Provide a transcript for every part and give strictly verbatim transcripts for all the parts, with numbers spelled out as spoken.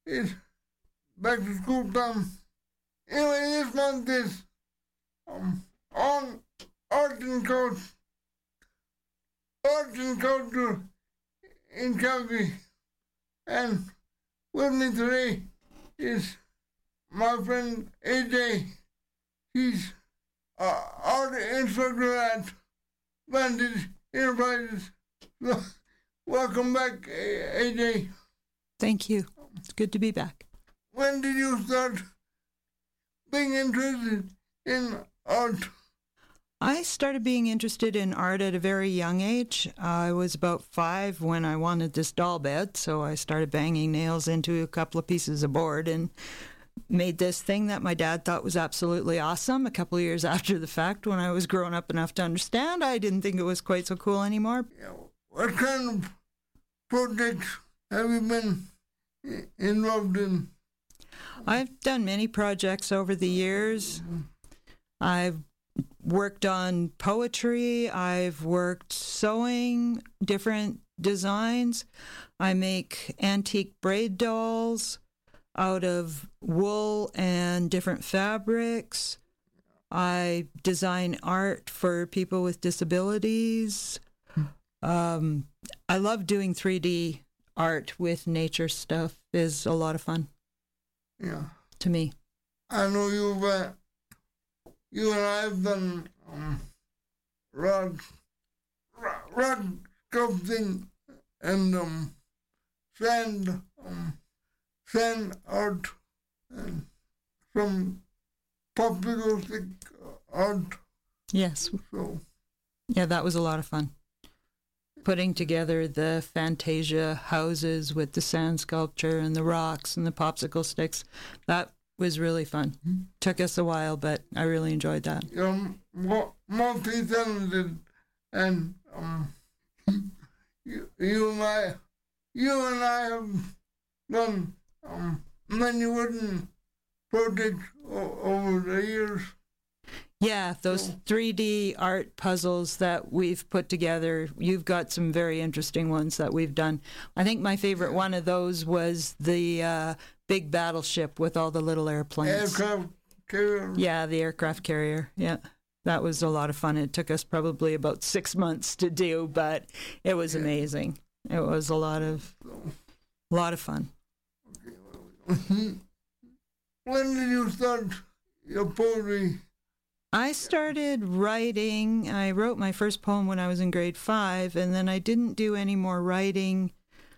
it's back to school time. Anyway, this month is um, on art and culture, art and culture in Calgary. And with me today is my friend A J. He's uh, art instructor at Vantage Enterprises. So, welcome back, A J. Thank you. It's good to be back. When did you start being interested in art? I started being interested in art at a very young age. I was about five when I wanted this doll bed, so I started banging nails into a couple of pieces of board and made this thing that my dad thought was absolutely awesome. A couple of years after the fact, when I was grown up enough to understand, I didn't think it was quite so cool anymore. Yeah, what kind of projects have you been involved in? I've done many projects over the years. I've worked on poetry. I've worked sewing, different designs. I make antique braid dolls out of wool and different fabrics. I design art for people with disabilities. Um, I love doing three D art with nature stuff. Is a lot of fun. Yeah. To me. I know you've, uh, you and I have done um, rod, rod sculpting and um, sand, um, sand art and some popsicle stick art. Yes. So. Yeah, that was a lot of fun. Putting together the Fantasia houses with the sand sculpture and the rocks and the popsicle sticks. That was really fun. Mm-hmm. Took us a while, but I really enjoyed that. You're multi-talented, and um, you, you and I, you and I have done um, many wooden projects o- over the years. Yeah, those three D art puzzles that we've put together, you've got some very interesting ones that we've done. I think my favorite one of those was the uh, big battleship with all the little airplanes. Aircraft carrier. Yeah, the aircraft carrier. Yeah, that was a lot of fun. It took us probably about six months to do, but it was yeah. amazing. It was a lot of, a lot of fun. Okay. When did you start your poetry? I started writing. I wrote my first poem when I was in grade five, and then I didn't do any more writing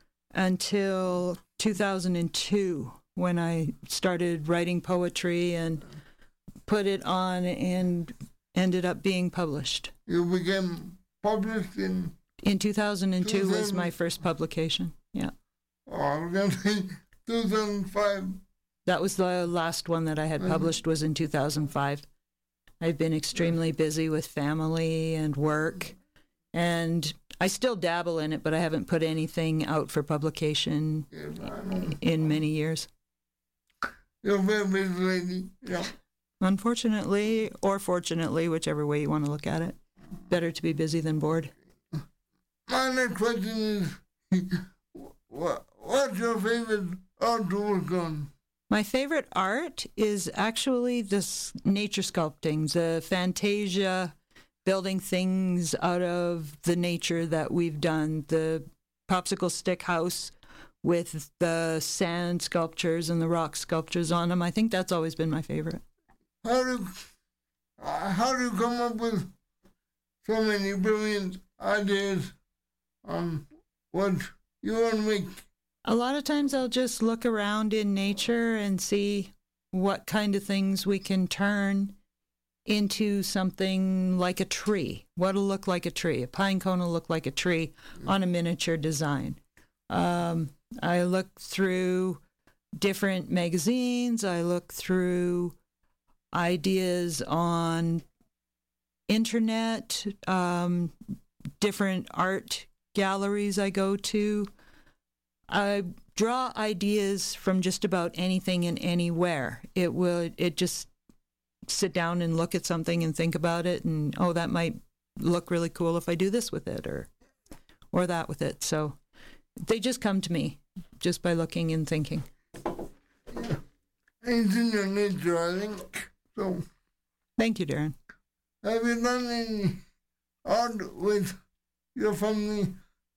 until two thousand two, when I started writing poetry and put it on and ended up being published. You became published in? In two thousand two two thousand was my first publication, yeah. Oh, I was going to say two thousand five. That was the last one that I had published, was in two thousand five. I've been extremely busy with family and work, and I still dabble in it, but I haven't put anything out for publication in many years. You're a very busy lady, yeah. Unfortunately, or fortunately, whichever way you want to look at it. Better to be busy than bored. My next question is, what's your favorite art to work on? My favorite art is actually this nature sculpting, the Fantasia, building things out of the nature that we've done, the popsicle stick house with the sand sculptures and the rock sculptures on them. I think that's always been my favorite. How do, uh, how do you come up with so many brilliant ideas on what you want to make? A lot of times I'll just look around in nature and see what kind of things we can turn into something like a tree. What'll look like a tree. A pine cone will look like a tree on a miniature design. Um, I look through different magazines. I look through ideas on internet, um, different art galleries I go to. I draw ideas from just about anything and anywhere. It will, it just sit down and look at something and think about it, and oh, that might look really cool if I do this with it, or or that with it. So they just come to me just by looking and thinking. it's in your nature, I think. So, Thank you, Darren. have you done any art with your family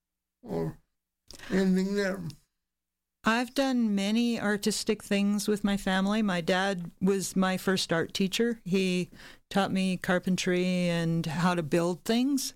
or anything there? I've done many artistic things with my family. My dad was my first art teacher. He taught me carpentry and how to build things.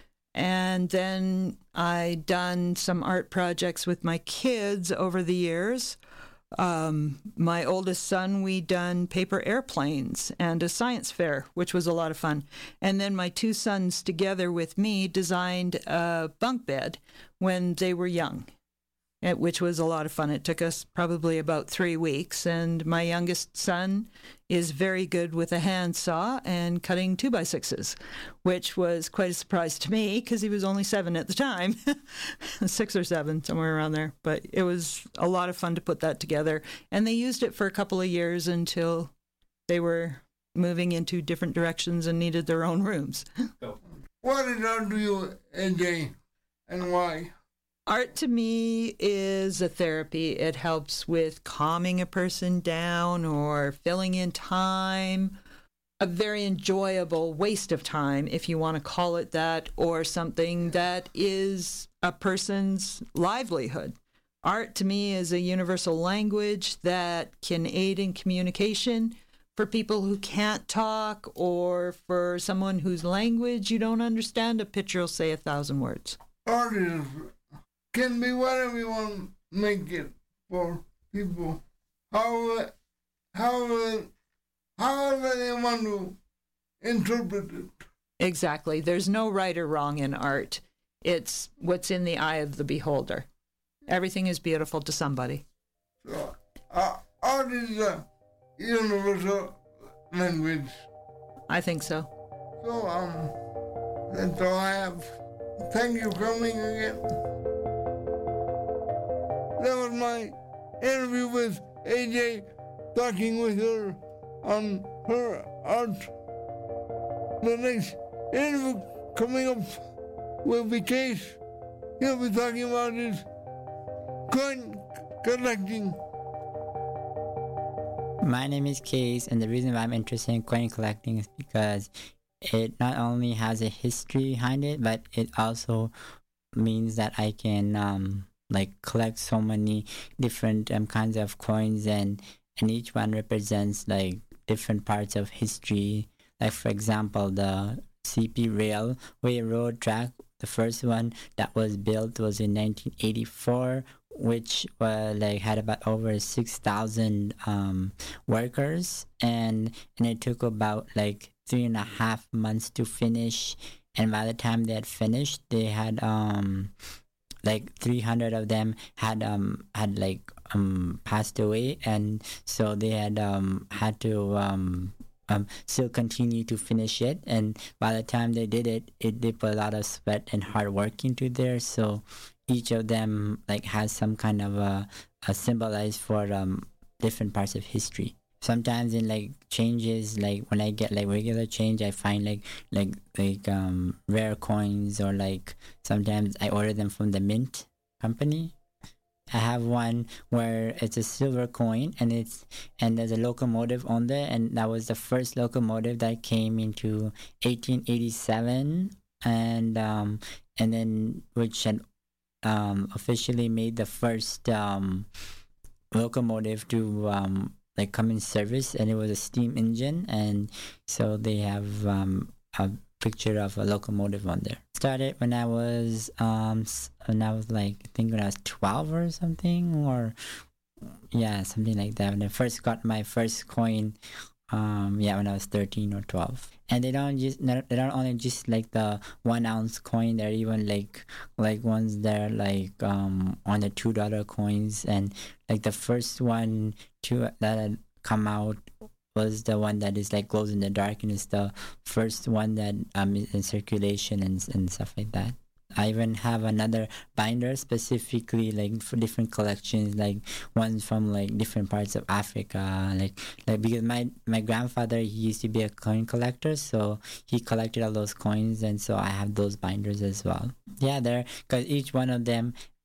And then I done some art projects with my kids over the years. Um, my oldest son, we done paper airplanes and a science fair, which was a lot of fun. And then my two sons together with me designed a bunk bed when they were young, which was a lot of fun. It took us probably about three weeks. And my youngest son is very good with a handsaw and cutting two by sixes, which was quite a surprise to me because he was only seven at the time, six or seven, somewhere around there. But it was a lot of fun to put that together. And they used it for a couple of years until they were moving into different directions and needed their own rooms. What did art do you enjoy and why? Art to me is a therapy. It helps with calming a person down or filling in time. A very enjoyable waste of time, if you want to call it that, or something that is a person's livelihood. Art to me is a universal language that can aid in communication for people who can't talk, or for someone whose language you don't understand. A picture will say a thousand words. Art is can be whatever you want to make it for people. However, however, however they want to interpret it. Exactly. There's no right or wrong in art. It's what's in the eye of the beholder. Everything is beautiful to somebody. So, uh, art is a universal language. I think so. So, um, that's all I have. Thank you for coming again. That was my interview with A J, talking with her on her art. The next interview coming up will be Case. He'll be talking about his coin collecting. My name is Case, and the reason why I'm interested in coin collecting is because it not only has a history behind it, but it also means that I can um, like collect so many different um, kinds of coins, and and each one represents like different parts of history. Like for example, the C P Railway Road track, the first one that was built was in nineteen eighty-four, which uh, like had about over six thousand um, workers, and and it took about like three and a half months to finish. And by the time they had finished, they had um like three hundred of them had um had like um passed away, and so they had um had to um um still continue to finish it. And by the time they did it, it they put a lot of sweat and hard work into there. So each of them like has some kind of a, a symbolized for um different parts of history. Sometimes in like changes, like when I get like regular change, I find like like like um rare coins, or like sometimes I order them from the mint company. I have one where it's a silver coin, and it's and there's a locomotive on there, and that was the first locomotive that came into eighteen eighty-seven, and um and then which had um officially made the first um locomotive to um like come in service, and it was a steam engine, and so they have um a picture of a locomotive on there. Started when I was um when I was like I think when I was twelve or something, or yeah, something like that. When I first got my first coin, um yeah, when I was thirteen or twelve. And they don't just not, they don't only just like the one ounce coin. They're even like like ones that are like um on the two dollar coins, and like the first one to that had come out was the one that is like glows in the dark, and it's the first one that um is in circulation and and stuff like that. I even have another binder specifically like for different collections, like ones from like different parts of Africa, like like because my my grandfather, he used to be a coin collector, so he collected all those coins, and so I have those binders as well. Yeah, they're because each one of them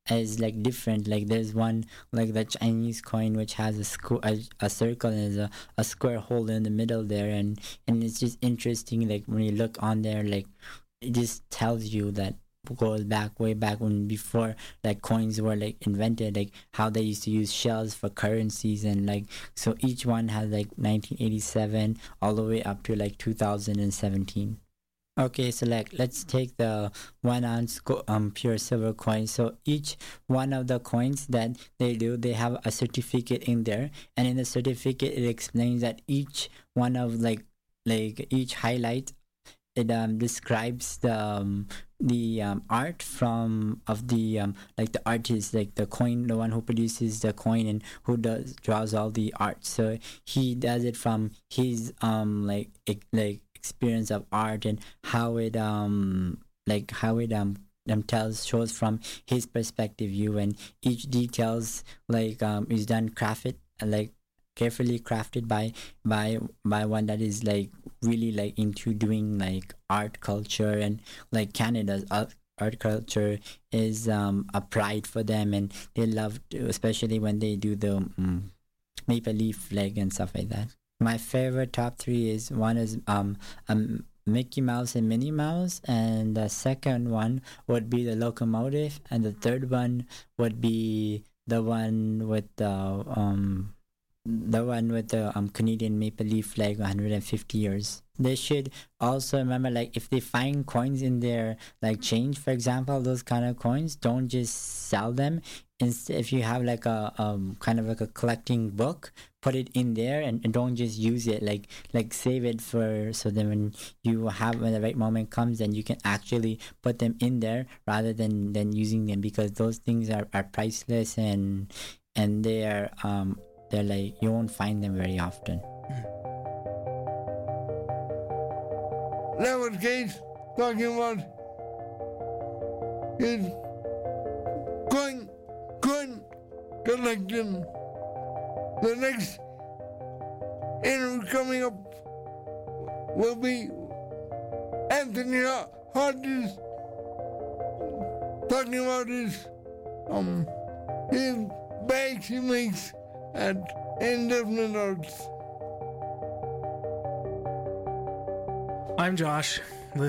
is like different. Like there's one like the Chinese coin which has a squ- a, a circle and there's a, a square hole in the middle there, and and it's just interesting. Like when you look on there, like it just tells you that goes back way back when before like coins were like invented, like how they used to use shells for currencies, and like so each one has like nineteen eighty-seven all the way up to like two thousand seventeen. Okay, so like let's take the one ounce co- um pure silver coin. So each one of the coins that they do, they have a certificate in there, and in the certificate it explains that each one of like like each highlight, it um describes the um, the um, art from of the um like the artist, like the coin, the one who produces the coin and who does draws all the art. So he does it from his um like e- like experience of art, and how it um like how it um um tells shows from his perspective view, and each details like um is done crafted like carefully crafted by by by one that is like really like into doing like art culture, and like Canada's art, art culture is um a pride for them, and they love to, especially when they do the um, maple leaf flag and stuff like that. My favorite top three is one is um um Mickey Mouse and Minnie Mouse, and the second one would be the locomotive, and the third one would be the one with the um the one with the um Canadian maple leaf flag, one hundred fifty years. They should also remember, like if they find coins in their like change, for example, those kind of coins, don't just sell them. Instead, if you have like a um kind of like a collecting book, put it in there, and, and don't just use it. Like like save it for, so then when you have, when the right moment comes, then you can actually put them in there rather than than using them, because those things are, are priceless, and and they are um they're like, you won't find them very often. That was Keith talking about his coin, coin collection. The next interview coming up will be Anthony Hodges talking about his um his bags he makes at Indefinite Arts. I'm Josh.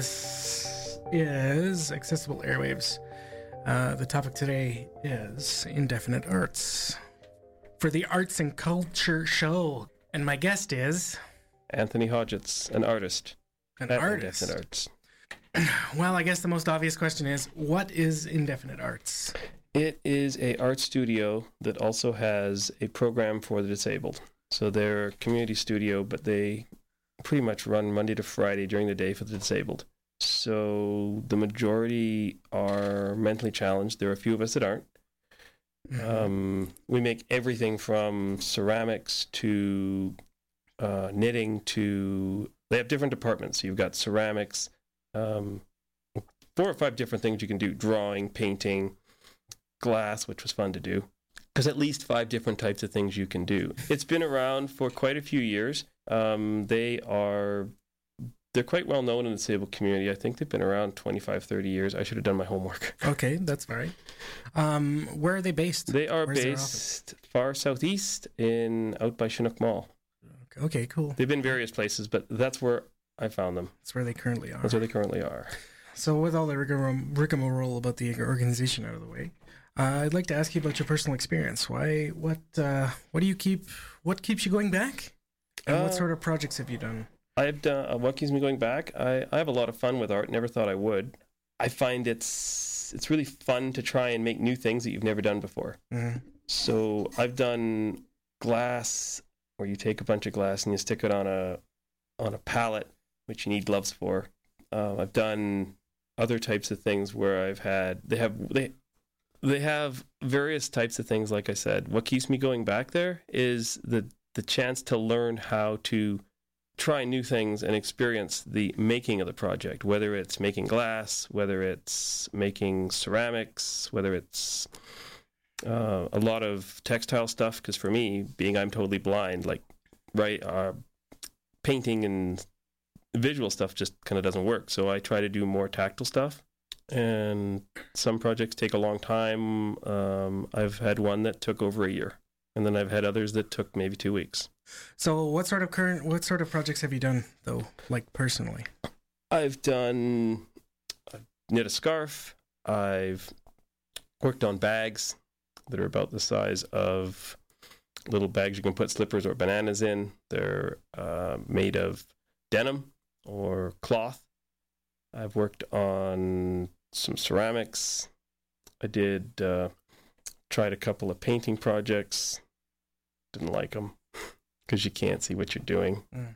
This is Accessible Airwaves. Uh, the topic today is Indefinite Arts for the Arts and Culture Show. And my guest is... Anthony Hodges, an artist. An at artist. Indefinite Arts. Well, I guess the most obvious question is, what is Indefinite Arts? It is a art studio that also has a program for the disabled. So they're a community studio, but they pretty much run Monday to Friday during the day for the disabled. So the majority are mentally challenged. There are a few of us that aren't. Mm-hmm. Um, we make everything from ceramics to uh, knitting to... They have different departments. So you've got ceramics, um, four or five different things you can do. Drawing, painting, glass, which was fun to do. There's at least five different types of things you can do. It's been around for quite a few years. Um, they are, they're quite well known in the disabled community. I think they've been around twenty-five, thirty years. I should have done my homework. Okay, that's fine. Um, where are they based? They are Where's based far southeast in, out by Chinook Mall. Okay, cool. They've been various places, but that's where I found them. That's where they currently are. That's where they currently are. So with all the rigmarole, rigmarole about the organization out of the way, Uh, I'd like to ask you about your personal experience. Why? What? Uh, what do you keep? What keeps you going back? And uh, what sort of projects have you done? I've done. Uh, what keeps me going back? I, I have a lot of fun with art. Never thought I would. I find it's it's really fun to try and make new things that you've never done before. Mm-hmm. So I've done glass, where you take a bunch of glass and you stick it on a on a pallet, which you need gloves for. Uh, I've done other types of things where I've had. They have they. They have various types of things, like I said. What keeps me going back there is the the chance to learn how to try new things and experience the making of the project, whether it's making glass, whether it's making ceramics, whether it's uh, a lot of textile stuff, because for me, being I'm totally blind, like, right, uh, painting and visual stuff just kind of doesn't work. So I try to do more tactile stuff. and some projects take a long time. Um, I've had one that took over a year, and then I've had others that took maybe two weeks. So what sort of current, what sort of projects have you done though, like personally? I've done, I've knit a scarf. I've worked on bags that are about the size of little bags you can put slippers or bananas in. They're uh, made of denim or cloth. I've worked on some ceramics. I did, uh, tried a couple of painting projects. Didn't like them because you can't see what you're doing. Mm.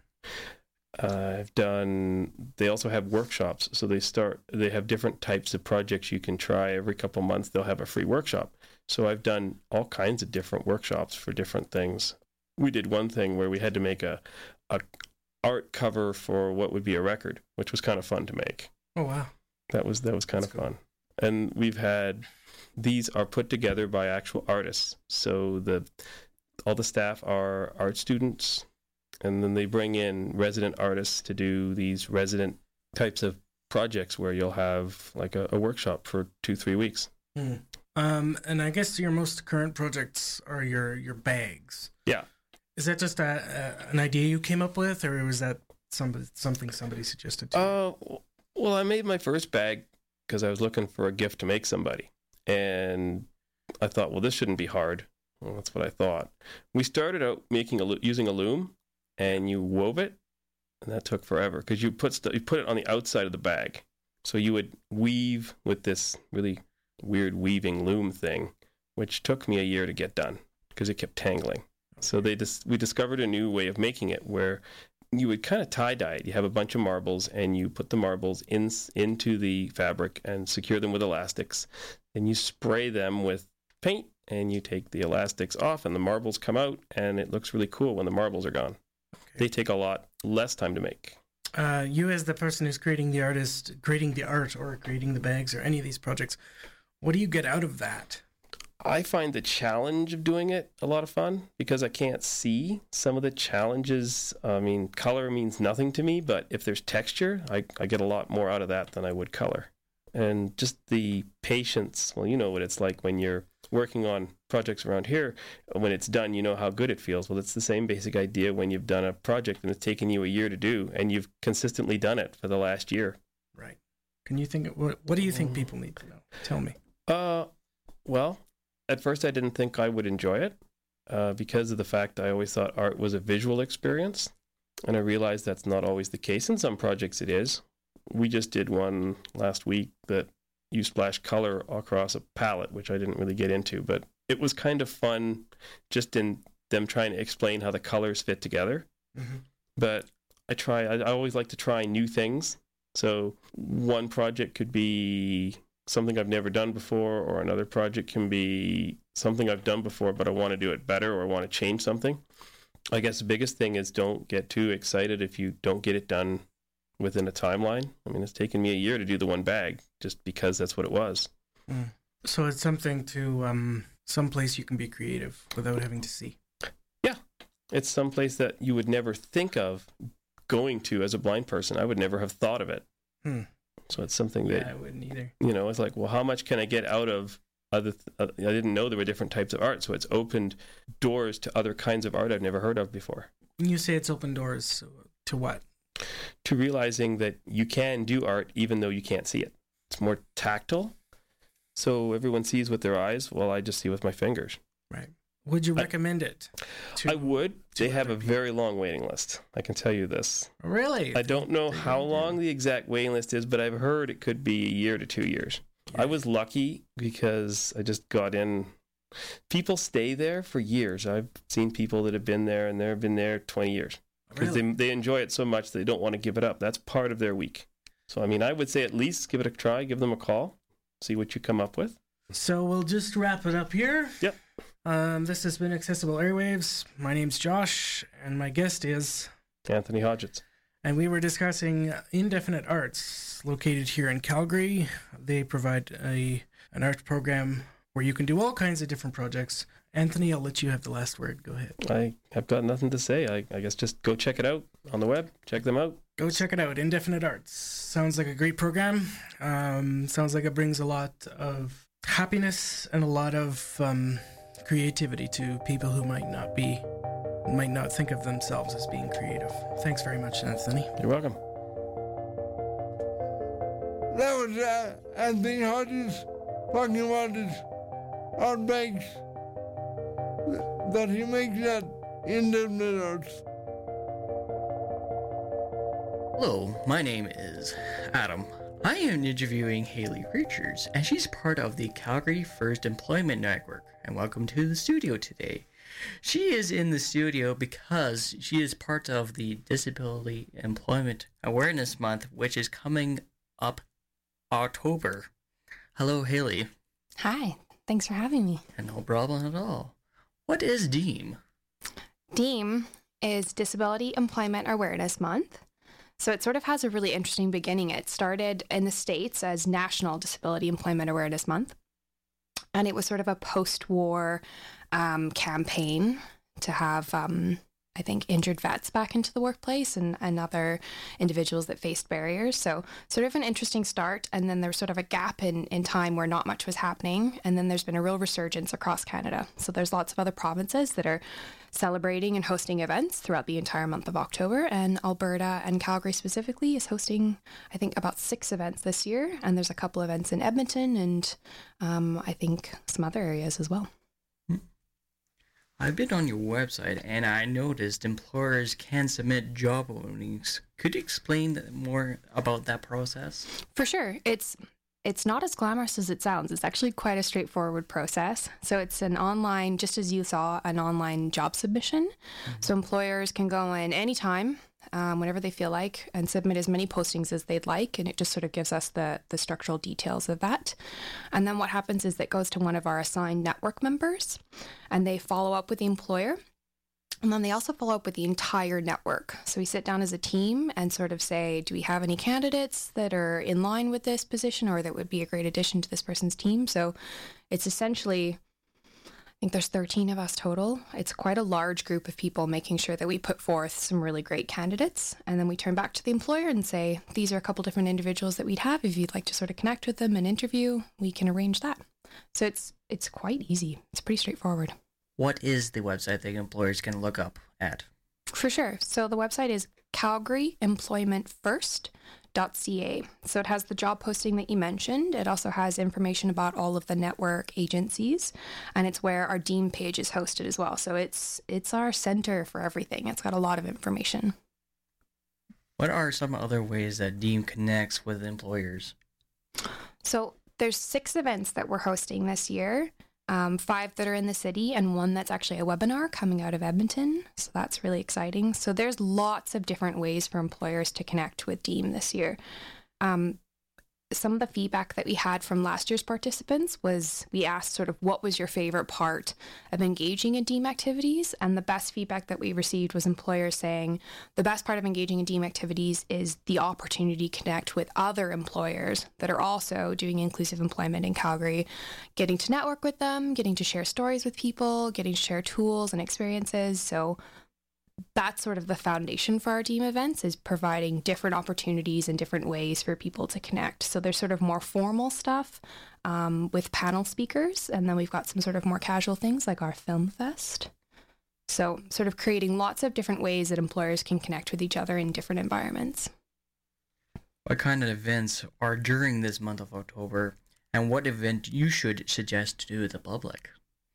Uh, I've done, they also have workshops. So they start, they have different types of projects you can try. Every couple months, they'll have a free workshop. So I've done all kinds of different workshops for different things. We did one thing where we had to make a, a art cover for what would be a record, which was kind of fun to make. Oh, wow. That was, that was kind That's of cool. fun. And we've had, these are put together by actual artists. So the, all the staff are art students, and then they bring in resident artists to do these resident types of projects where you'll have like a, a workshop for two, three weeks. Mm. Um, and I guess your most current projects are your, your bags. Yeah. Is that just a, a, an idea you came up with, or was that somebody, something somebody suggested to you? Uh, well, I made my first bag because I was looking for a gift to make somebody. And I thought, well, this shouldn't be hard. Well, that's what I thought. We started out making a, using a loom, and you wove it, and that took forever because you put st- you put it on the outside of the bag. So you would weave with this really weird weaving loom thing, which took me a year to get done because it kept tangling. So they dis- we discovered a new way of making it where you would kind of tie-dye it. You have a bunch of marbles, and you put the marbles in into the fabric and secure them with elastics. Then you spray them with paint, and you take the elastics off, and the marbles come out, and it looks really cool when the marbles are gone. They take a lot less time to make. Uh, you as the person who's creating the artist, creating the art or creating the bags or any of these projects, what do you get out of that? I find the challenge of doing it a lot of fun because I can't see some of the challenges. I mean, color means nothing to me, but if there's texture, I, I get a lot more out of that than I would color. And just the patience, well, you know what it's like when you're working on projects around here. When it's done, you know how good it feels. Well, it's the same basic idea when you've done a project and it's taken you a year to do, and you've consistently done it for the last year. Right. Can you think, what, what do you think people need to know? Tell me. Uh, well, at first I didn't think I would enjoy it uh, because of the fact I always thought art was a visual experience. And I realized that's not always the case. In some projects it is. We just did one last week that you splash color across a palette, which I didn't really get into, but it was kind of fun just in them trying to explain how the colors fit together. Mm-hmm. But I try, I, I always like to try new things. So one project could be something I've never done before, or another project can be something I've done before, but I want to do it better or want to change something. I guess the biggest thing is don't get too excited if you don't get it done within a timeline. I mean, it's taken me a year to do the one bag just because that's what it was. Mm. So it's something to, um, someplace you can be creative without having to see. Yeah. It's someplace that you would never think of going to as a blind person. I would never have thought of it. Hmm. So it's something that, yeah, I wouldn't either. You know, it's like, well, how much can I get out of other, th- uh, I didn't know there were different types of art. So it's opened doors to other kinds of art I've never heard of before. When you say it's opened doors, to what? To realizing that you can do art even though you can't see it. It's more tactile. So everyone sees with their eyes. Well, I just see with my fingers. Right. Would you recommend I, it? To, I would. They have a very long waiting list. I can tell you this. Really? I don't know how long the exact waiting list is, but I've heard it could be a year to two years. Yeah. I was lucky because I just got in. People stay there for years. I've seen people that have been there and they've been there twenty years. Because really? they, they enjoy it so much they don't want to give it up. That's part of their week. So, I mean, I would say at least give it a try. Give them a call. See what you come up with. So we'll just wrap it up here. Yep. Um, this has been Accessible Airwaves. My name's Josh, and my guest is... Anthony Hodgetts. And we were discussing Indefinite Arts, located here in Calgary. They provide a an art program where you can do all kinds of different projects. Anthony, I'll let you have the last word. Go ahead. I have got nothing to say. I, I guess just go check it out on the web. Check them out. Go check it out. Indefinite Arts. Sounds like a great program. Um, sounds like it brings a lot of happiness and a lot of um, creativity to people who might not be, might not think of themselves as being creative. Thanks very much, Anthony. You're welcome. That was uh, Anthony Hodges talking about his art bags that he makes at Indefinite Arts. Hello, my name is Adam. I am interviewing Haley Richards, and she's part of the Calgary First Employment Network. And welcome to the studio today. She is in the studio because she is part of the Disability Employment Awareness Month, which is coming up October. Hello, Haley. Hi, thanks for having me. And no problem at all. What is DEAM? DEAM is Disability Employment Awareness Month. So it sort of has a really interesting beginning. It started in the States as National Disability Employment Awareness Month. And it was sort of a post-war um, campaign to have, um, I think, injured vets back into the workplace and, and other individuals that faced barriers. So sort of an interesting start. And then there was sort of a gap in, in time where not much was happening. And then there's been a real resurgence across Canada. So there's lots of other provinces that are celebrating and hosting events throughout the entire month of October. And Alberta and Calgary specifically is hosting, I think, about six events this year. And there's a couple events in Edmonton and um, I think some other areas as well. I've been on your website and I noticed employers can submit job openings. Could you explain more about that process? For sure. It's It's not as glamorous as it sounds. It's actually quite a straightforward process. So it's an online, just as you saw, an online job submission. Mm-hmm. So employers can go in anytime, um, whenever they feel like, and submit as many postings as they'd like. And it just sort of gives us the, the structural details of that. And then what happens is that goes to one of our assigned network members, and they follow up with the employer. And then they also follow up with the entire network. So we sit down as a team and sort of say, do we have any candidates that are in line with this position or that would be a great addition to this person's team? So it's essentially, I think there's thirteen of us total. It's quite a large group of people making sure that we put forth some really great candidates. And then we turn back to the employer and say, these are a couple different individuals that we'd have. If you'd like to sort of connect with them and interview, we can arrange that. So it's it's quite easy. It's pretty straightforward. What is the website that employers can look up at? For sure. So the website is calgary employment first dot c a. So it has the job posting that you mentioned. It also has information about all of the network agencies, and it's where our DEAM page is hosted as well. So it's it's our center for everything. It's got a lot of information. What are some other ways that DEAM connects with employers? So there's six events that we're hosting this year. Um, five that are in the city and one that's actually a webinar coming out of Edmonton. So that's really exciting. So there's lots of different ways for employers to connect with DEAM this year. Um, some of the feedback that we had from last year's participants was we asked sort of what was your favorite part of engaging in DEAM activities? And the best feedback that we received was employers saying the best part of engaging in DEAM activities is the opportunity to connect with other employers that are also doing inclusive employment in Calgary, getting to network with them, getting to share stories with people, getting to share tools and experiences. So that's sort of the foundation for our DEAM events, is providing different opportunities and different ways for people to connect. So there's sort of more formal stuff um, with panel speakers, and then we've got some sort of more casual things like our Film Fest. So sort of creating lots of different ways that employers can connect with each other in different environments. What kind of events are during this month of October, and what event you should suggest to the public?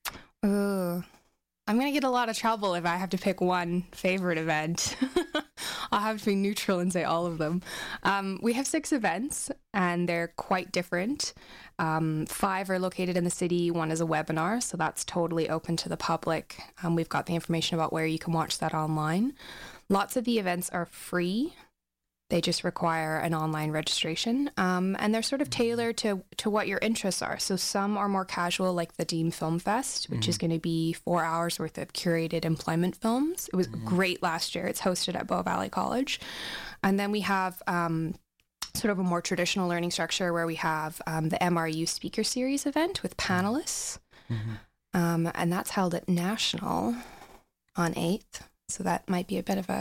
Ooh. I'm going to get a lot of trouble if I have to pick one favorite event. I'll have to be neutral and say all of them. Um, we have six events, and they're quite different. Um, five are located in the city. One is a webinar, so that's totally open to the public. Um, we've got the information about where you can watch that online. Lots of the events are free. They just require an online registration, um, and they're sort of tailored to, to what your interests are. So some are more casual, like the DEAM Film Fest, which mm-hmm. is going to be four hours worth of curated employment films. It was mm-hmm. great last year. It's hosted at Bow Valley College. And then we have um, sort of a more traditional learning structure where we have um, the M R U Speaker Series event with panelists. Mm-hmm. Um, and that's held at National on eighth. So that might be a bit of a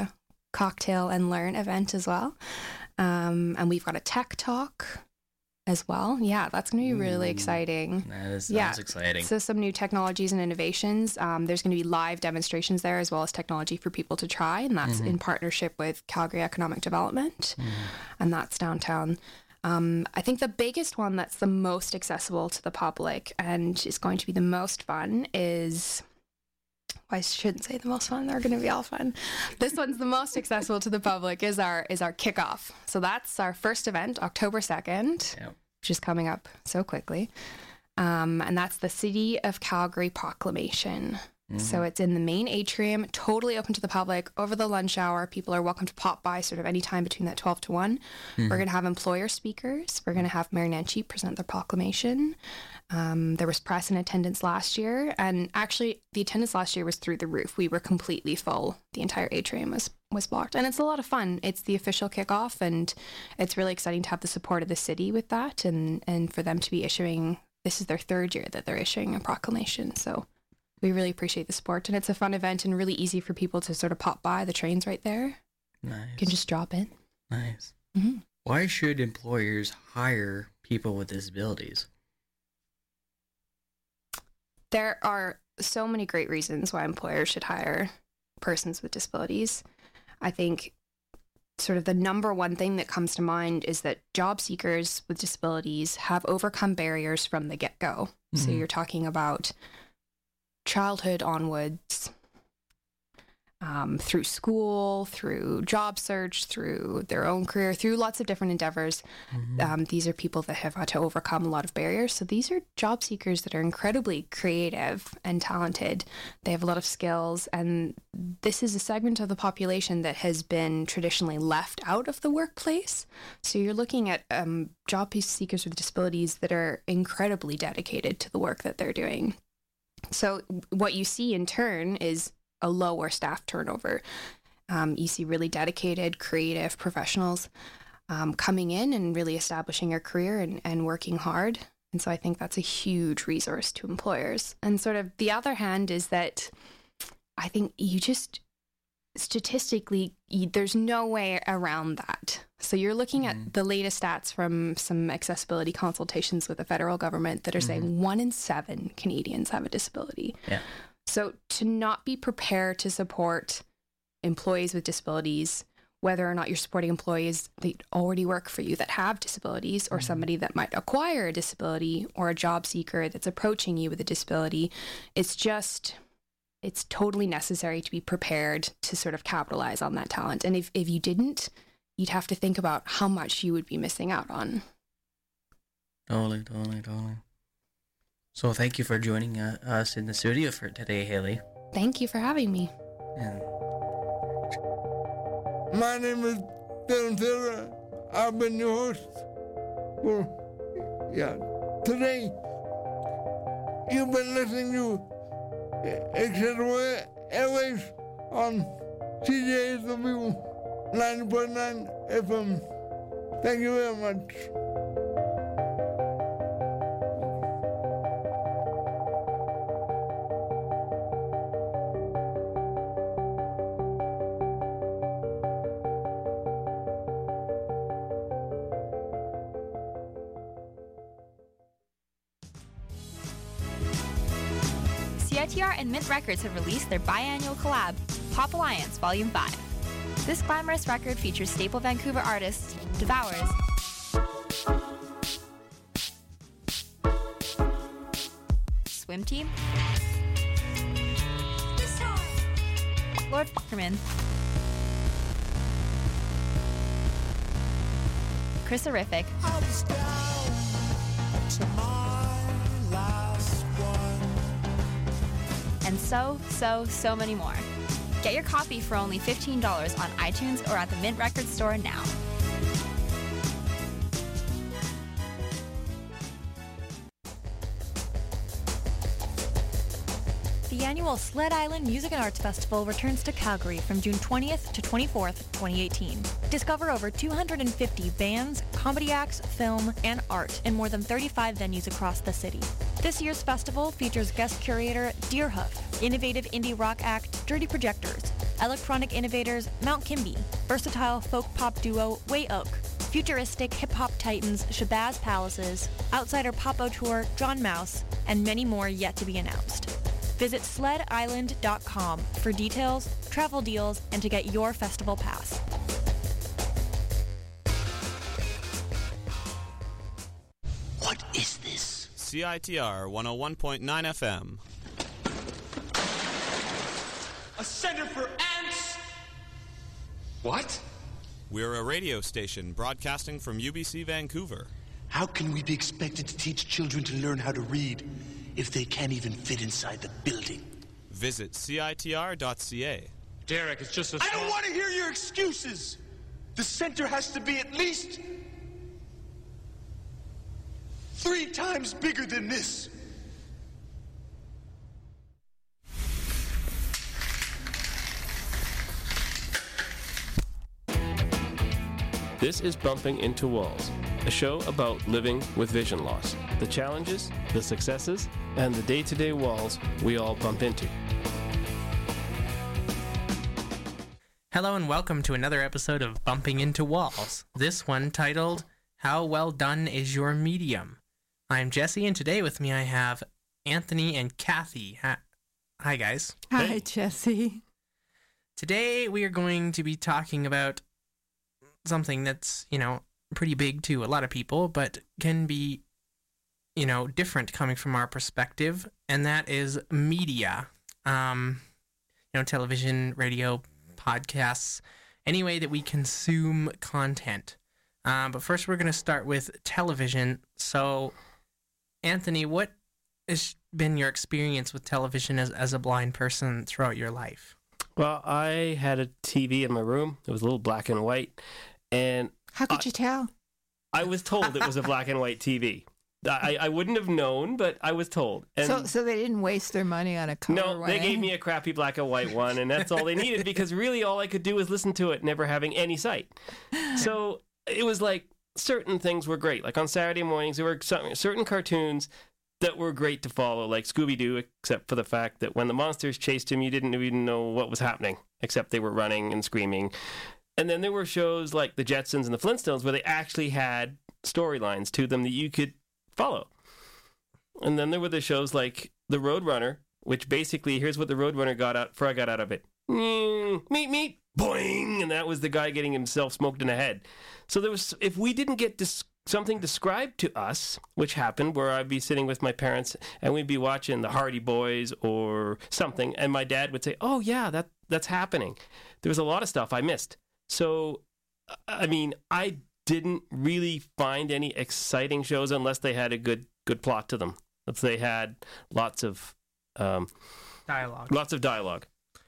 cocktail and learn event as well. Um, and we've got a tech talk as well. Yeah, that's going to be really Ooh, exciting. That is, Yeah. sounds exciting. So some new technologies and innovations. Um, there's going to be live demonstrations there as well as technology for people to try. And that's Mhm. in partnership with Calgary Economic Development. Mhm. And that's downtown. Um, I think the biggest one that's the most accessible to the public and is going to be the most fun is... I shouldn't say the most fun. They're going to be all fun. This one's the most accessible to the public. Is our is our kickoff. So that's our first event, October second, Yep. which is coming up so quickly. Um, and that's the City of Calgary Proclamation. Mhm. So it's in the main atrium, totally open to the public over the lunch hour. People are welcome to pop by sort of any time between that twelve to one. Mhm. We're going to have employer speakers. We're going to have Mayor Nenshi present the proclamation. Um, there was press in attendance last year, and actually the attendance last year was through the roof. We were completely full. The entire atrium was was blocked, and it's a lot of fun. It's the official kickoff, and it's really exciting to have the support of the city with that, and and for them to be issuing. This is their third year that they're issuing a proclamation, so we really appreciate the support, and it's a fun event and really easy for people to sort of pop by. The train's right there. Nice. You can just drop in. Nice. Mhm. Why should employers hire people with disabilities? There are so many great reasons why employers should hire persons with disabilities. I think sort of the number one thing that comes to mind is that job seekers with disabilities have overcome barriers from the get-go. So Mhm. you're talking about childhood onwards, um, through school, through job search, through their own career, through lots of different endeavors. Mhm. Um, these are people that have had to overcome a lot of barriers. So these are job seekers that are incredibly creative and talented. They have a lot of skills. And this is a segment of the population that has been traditionally left out of the workplace. So you're looking at um, job seekers with disabilities that are incredibly dedicated to the work that they're doing. So what you see in turn is a lower staff turnover. Um, you see really dedicated, creative professionals um, coming in and really establishing a career and, and working hard. And so I think that's a huge resource to employers. And sort of the other hand is that I think you just, statistically, you, there's no way around that. So you're looking Mhm. at the latest stats from some accessibility consultations with the federal government that are Mhm. saying one in seven Canadians have a disability. Yeah. So to not be prepared to support employees with disabilities, whether or not you're supporting employees that already work for you that have disabilities, or Mhm. somebody that might acquire a disability, or a job seeker that's approaching you with a disability, it's just, it's totally necessary to be prepared to sort of capitalize on that talent. And if, if you didn't, you'd have to think about how much you would be missing out on. Totally, totally, totally. So thank you for joining uh, us in the studio for today, Haley. Thank you for having me. And My name is Dylan Taylor. I've been your host for, yeah, today. You've been listening to Accessible Airwaves on C J S W ninety point nine F M. Thank you very much. C I T R and Mint Records have released their biannual collab, Pop Alliance Volume five. This glamorous record features staple Vancouver artists Devours, Swim Team, Lord Fuckerman, Chris Horrific, and so, so, so many more. Get your copy for only fifteen dollars on iTunes or at the Mint Records store now. The annual Sled Island Music and Arts Festival returns to Calgary from June twentieth to twenty-fourth, twenty eighteen. Discover over two hundred fifty bands, comedy acts, film, and art in more than thirty-five venues across the city. This year's festival features guest curator Deerhoof, innovative indie rock act Dirty Projectors, electronic innovators Mount Kimby, versatile folk pop duo Way Oak, futuristic hip-hop titans Shabazz Palaces, outsider pop auteur John Mouse, and many more yet to be announced. Visit sled island dot com for details, travel deals, and to get your festival pass. What is this? C I T R one oh one point nine F M. A center for ants? What? We're a radio station broadcasting from U B C Vancouver. How can we be expected to teach children to learn how to read if they can't even fit inside the building? Visit C I T R dot C A. Derek, it's just a I don't want to hear your excuses! The center has to be at least three times bigger than this. This is Bumping Into Walls, a show about living with vision loss, the challenges, the successes, and the day-to-day walls we all bump into. Hello and welcome to another episode of Bumping Into Walls, this one titled, How Well Done Is Your Medium? I'm Jesse, and today with me I have Anthony and Kathy. Hi, Hi guys. Hi, Hey. Jesse. Today we are going to be talking about something that's, you know, pretty big to a lot of people, but can be, you know, different coming from our perspective, and that is media. Um, you know, television, radio, podcasts, any way that we consume content. Um, but first we're going to start with television. So, Anthony, what has been your experience with television as, as a blind person throughout your life? Well, I had a T V in my room. It was a little black and white. And How could I, you tell? I was told it was a black and white T V. I, I wouldn't have known, but I was told. And so, so they didn't waste their money on a color no, one, they eh? gave me a crappy black and white one, and that's all they needed because really all I could do was listen to it, never having any sight. So it was like certain things were great. Like on Saturday mornings, there were some, certain cartoons that were great to follow, like Scooby-Doo, except for the fact that when the monsters chased him, you didn't even know what was happening, except they were running and screaming. And then there were shows like the Jetsons and the Flintstones where they actually had storylines to them that you could follow. And then there were the shows like The Roadrunner, which basically, here's what The Roadrunner got out, for I got out of it. Mm, meet, meet, boing! And that was the guy getting himself smoked in the head. So there was, if we didn't get dis- something described to us, which happened where I'd be sitting with my parents and we'd be watching the Hardy Boys or something, and my dad would say, oh yeah, that that's happening. There was a lot of stuff I missed. So, I mean, I didn't really find any exciting shows unless they had a good good plot to them. If they had lots of um, Dialogue. lots of dialogue.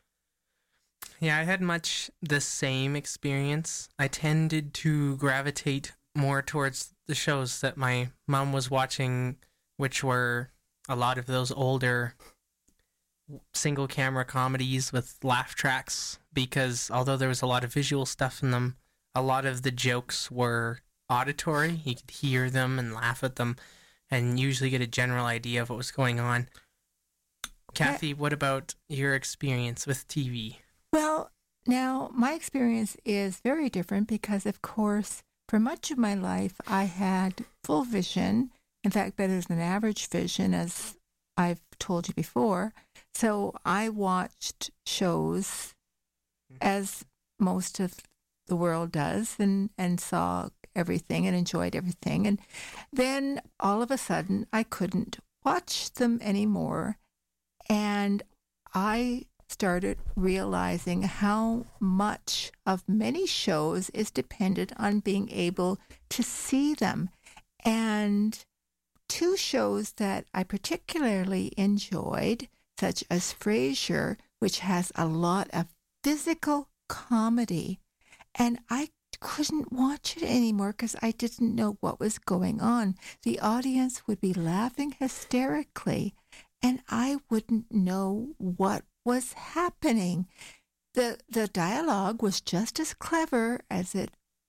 Yeah, I had much the same experience. I tended to gravitate more towards the shows that my mom was watching, which were a lot of those older single camera comedies with laugh tracks, because although there was a lot of visual stuff in them, a lot of the jokes were auditory. You could hear them and laugh at them and usually get a general idea of what was going on. Kathy, what about your experience with T V? Well, now my experience is very different because, of course, for much of my life, I had full vision. In fact, better than average vision, as I've told you before. So I watched shows as most of the world does and, and saw everything and enjoyed everything. And then all of a sudden, I couldn't watch them anymore. And I started realizing how much of many shows is dependent on being able to see them. And two shows that I particularly enjoyed, such as Frasier, which has a lot of physical comedy, and I couldn't watch it anymore because I didn't know what was going on. The audience would be laughing hysterically, and I wouldn't know what was happening. The the dialogue was just as clever as it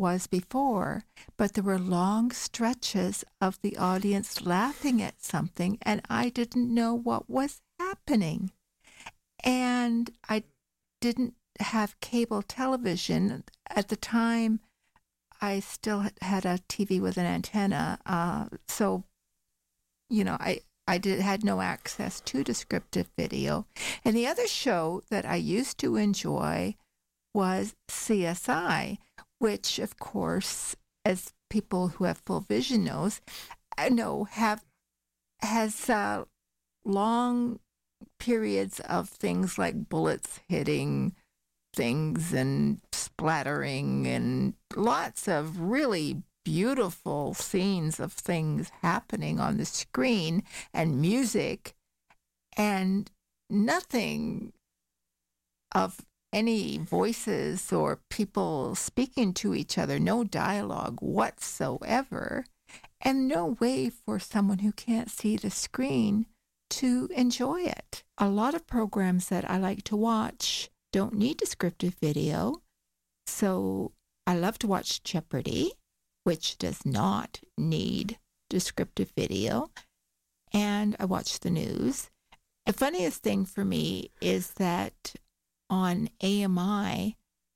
was before, but there were long stretches of the audience laughing at something, and I didn't know what was happening. And I didn't have cable television. At the time, I still had a T V with an antenna, uh, so, you know, I, I did, had no access to descriptive video. And the other show that I used to enjoy was C S I, which, of course, as people who have full vision knows, know have has uh, long periods of things like bullets hitting things and splattering and lots of really beautiful scenes of things happening on the screen and music, and nothing of any voices or people speaking to each other, no dialogue whatsoever, and no way for someone who can't see the screen to enjoy it. A lot of programs that I like to watch don't need descriptive video, so I love to watch Jeopardy, which does not need descriptive video, and I watch the news. The funniest thing for me is that on A M I,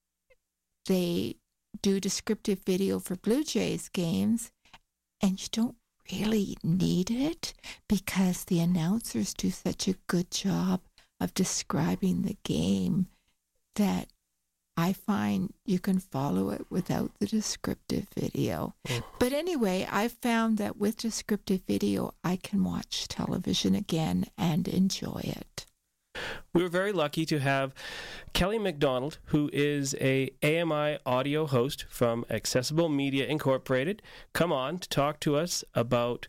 they do descriptive video for Blue Jays games, and you don't really need it because the announcers do such a good job of describing the game that I find you can follow it without the descriptive video. Mm. But anyway, I've found that with descriptive video, I can watch television again and enjoy it. We were very lucky to have Kelly McDonald, who is a AMI audio host from Accessible Media Incorporated, come on to talk to us about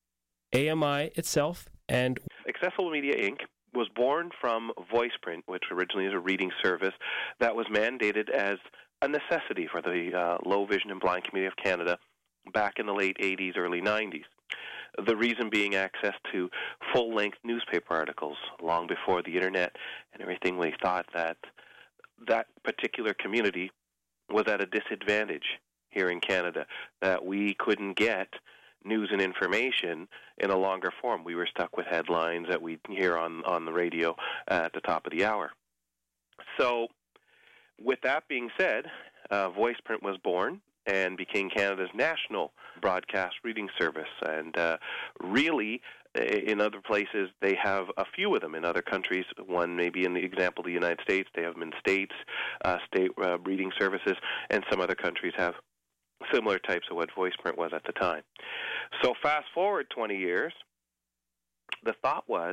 A M I itself. And Accessible Media Incorporated was born from VoicePrint, which originally is a reading service that was mandated as a necessity for the uh, low vision and blind community of Canada back in the late eighties, early nineties. The reason being access to full-length newspaper articles long before the internet and everything. We thought that that particular community was at a disadvantage here in Canada, that we couldn't get news and information in a longer form. We were stuck with headlines that we'd hear on, on the radio at the top of the hour. So with that being said, uh, VoicePrint was born and became Canada's national broadcast reading service. And uh, really, in other places, they have a few of them. In other countries, one maybe in the example of the United States, they have them in states, uh, state uh, reading services, and some other countries have similar types of what VoicePrint was at the time. So fast forward twenty years, the thought was,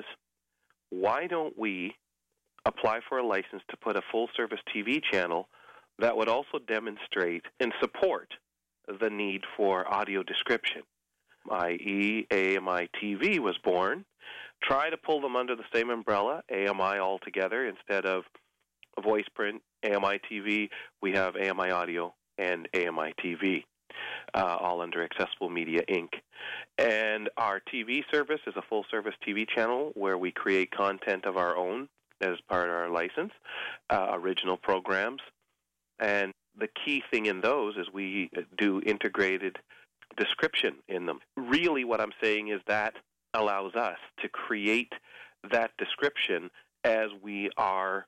why don't we apply for a license to put a full-service T V channel that would also demonstrate and support the need for audio description, that is. A M I T V was born. Try to pull them under the same umbrella, A M I altogether, instead of VoicePrint, A M I T V, we have A M I Audio and A M I T V, uh, all under Accessible Media Incorporated. And our T V service is a full-service T V channel where we create content of our own as part of our license, uh, original programs. And the key thing in those is we do integrated description in them. Really what I'm saying is that allows us to create that description as we are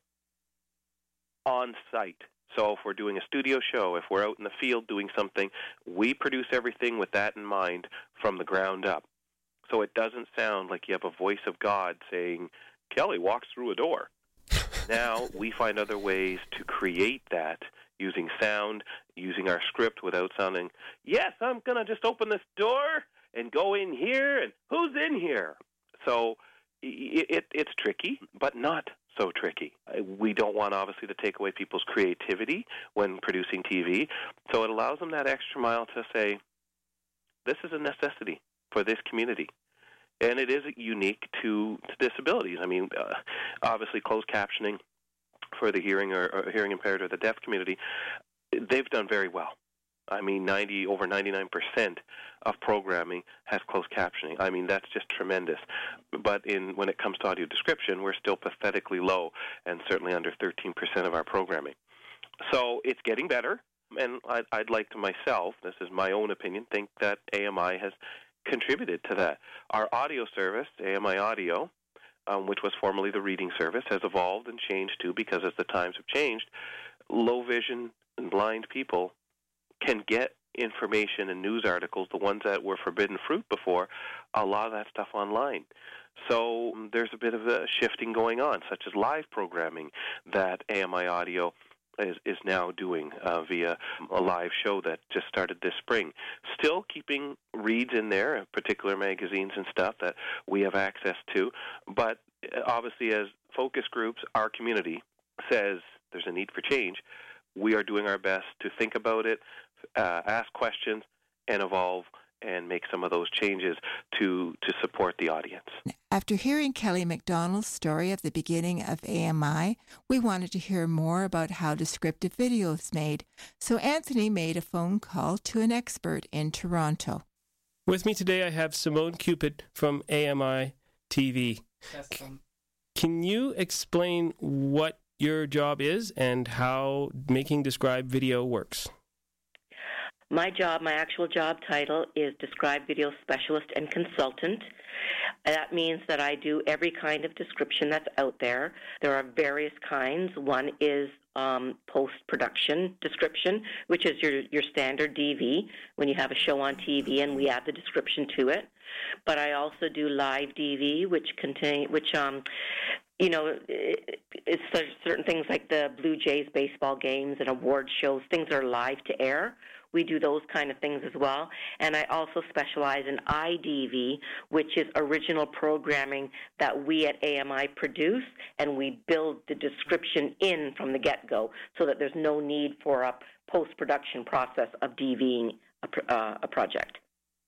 on site. So if we're doing a studio show, if we're out in the field doing something, we produce everything with that in mind from the ground up. So it doesn't sound like you have a voice of God saying, Kelly walks through a door. Now we find other ways to create that using sound, using our script without sounding, yes, I'm going to just open this door and go in here, and who's in here? So it, it, it's tricky, but not so tricky. We don't want, obviously, to take away people's creativity when producing T V, so it allows them that extra mile to say, this is a necessity for this community. And it is unique to, to disabilities. I mean, uh, obviously, closed captioning for the hearing or, or hearing impaired or the deaf community, they've done very well. I mean, ninety over ninety-nine percent of programming has closed captioning. I mean, that's just tremendous. But in when it comes to audio description, we're still pathetically low, and certainly under thirteen percent of our programming. So it's getting better. And I'd, I'd like to myself, this is my own opinion, think that A M I has contributed to that. Our audio service, A M I Audio, um, which was formerly the reading service, has evolved and changed too, because as the times have changed, low vision and blind people can get information and news articles, the ones that were forbidden fruit before, a lot of that stuff online. So um, there's a bit of a shifting going on, such as live programming that A M I Audio is, is now doing uh, via a live show that just started this spring. Still keeping reads in there, particular magazines and stuff that we have access to, but obviously as focus groups, our community says there's a need for change, we are doing our best to think about it, uh, ask questions, and evolve and make some of those changes to, to support the audience. After hearing Kelly McDonald's story of the beginning of A M I, we wanted to hear more about how descriptive video is made, so Anthony made a phone call to an expert in Toronto. With me today, I have Simone Cupid from A M I T V. Yes, um... Can you explain what your job is and how making described video works? My job, my actual job title is Described Video Specialist and Consultant. That means that I do every kind of description that's out there. There are various kinds. One is um, post-production description, which is your, your standard D V, when you have a show on T V and we add the description to it. But I also do live D V, which contain, which um, you know, it's certain things like the Blue Jays baseball games and award shows, things are live to air. We do those kind of things as well. And I also specialize in I D V, which is original programming that we at A M I produce, and we build the description in from the get-go so that there's no need for a post-production process of DVing a, uh, a project.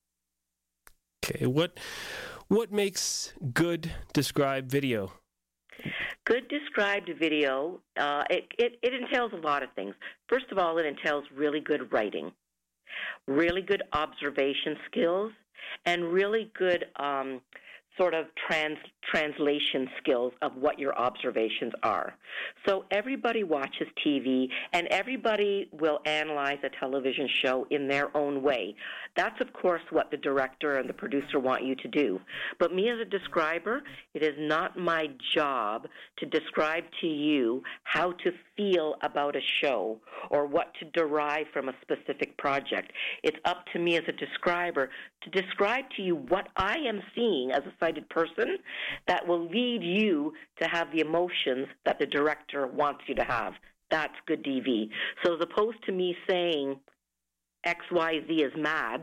Okay, what what makes good described video? Good described video, uh, it, it, it entails a lot of things. First of all, it entails really good writing, really good observation skills, and really good um, sort of trans, translation skills of what your observations are. So everybody watches T V, and everybody will analyze a television show in their own way. That's, of course, what the director and the producer want you to do. But me as a describer, it is not my job to describe to you how to feel about a show or what to derive from a specific project. It's up to me as a describer to describe to you what I am seeing as a sighted person that will lead you to have the emotions that the director wants you to have. That's good D V. So as opposed to me saying X Y Z is mad,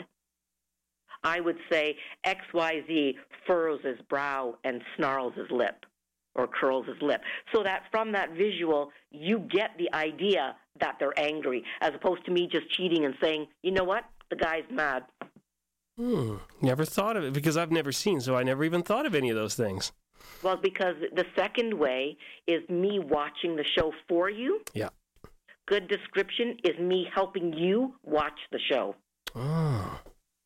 I would say X Y Z furrows his brow and snarls his lip or curls his lip. So that from that visual, you get the idea that they're angry, as opposed to me just cheating and saying, you know what, the guy's mad. Hmm, never thought of it, because I've never seen, so I never even thought of any of those things. Well, because the second way is me watching the show for you. Yeah. Good description is me helping you watch the show. Oh.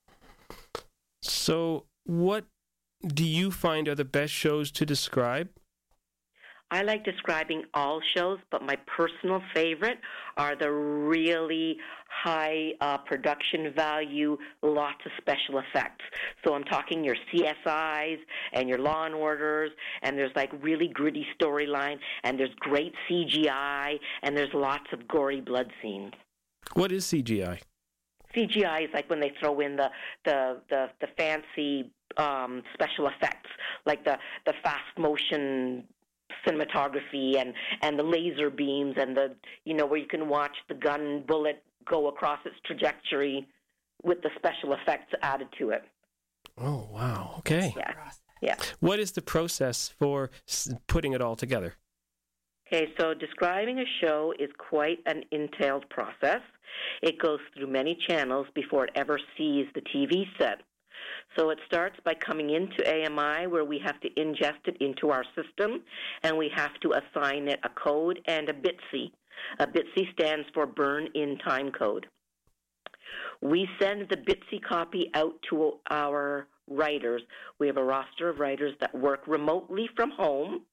So what do you find are the best shows to describe? I like describing all shows, but my personal favorite are the really high uh, production value, lots of special effects. So I'm talking your C S Is and your Law and Orders, and there's like really gritty storyline, and there's great C G I, and there's lots of gory blood scenes. What is C G I? C G I is like when they throw in the the the, the fancy um, special effects, like the, the fast motion cinematography and, and the laser beams and the, you know, where you can watch the gun bullet go across its trajectory with the special effects added to it. Oh, wow. Okay. Yeah. Yeah. What is the process for putting it all together? Okay, so describing a show is quite an entailed process. It goes through many channels before it ever sees the T V set. So it starts by coming into A M I, where we have to ingest it into our system, and we have to assign it a code and a B I T C. A B I T C stands for Burn in Time Code. We send the B I T C copy out to our writers. We have a roster of writers that work remotely from home,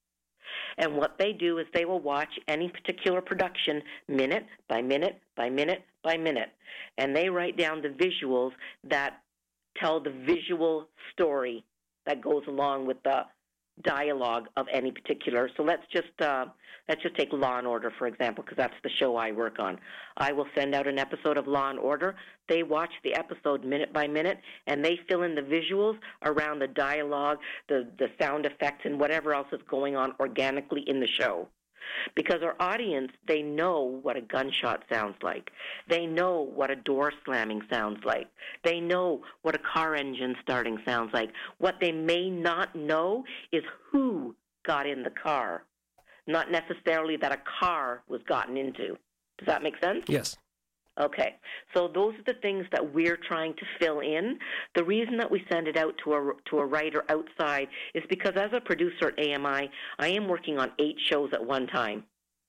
And what they do is they will watch any particular production minute by minute by minute by minute. And they write down the visuals that tell the visual story that goes along with the dialogue of any particular. So let's just uh, let's just take Law and Order, for example, because that's the show I work on. I will send out an episode of Law and Order. They watch the episode minute by minute, and they fill in the visuals around the dialogue, the, the sound effects, and whatever else is going on organically in the show. Because our audience, they know what a gunshot sounds like. They know what a door slamming sounds like. They know what a car engine starting sounds like. What they may not know is who got in the car, not necessarily that a car was gotten into. Does that make sense? Yes. Okay, so those are the things that we're trying to fill in. The reason that we send it out to a, to a writer outside is because as a producer at A M I, I am working on eight shows at one time.